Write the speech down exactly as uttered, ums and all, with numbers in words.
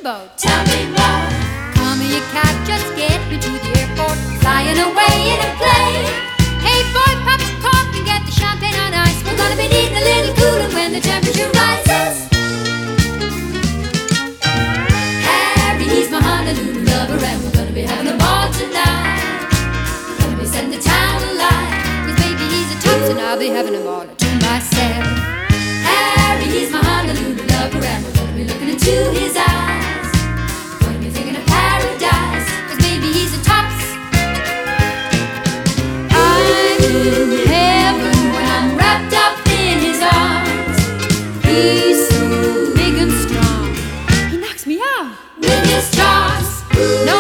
steamboat. Tell me more. Call me a cab, just get me to the airport. Flying away in a plane. Hey boy, pop the cork and get the champagne on ice. We're gonna be needing a little cooling when the temperature rises. Harry, he's my Honolulu lover, and we're gonna be having a ball tonight. Gonna be setting the town alight. Cause baby, he's a tops and I'll be having him all to myself. Harry, he's my Honolulu lover, and we're gonna be looking into his eyes. Gonna be thinking of paradise. Cause baby, he's a tops. I'm in heaven when I'm wrapped up in his arms. He's so big and strong, he knocks me out with his charms. No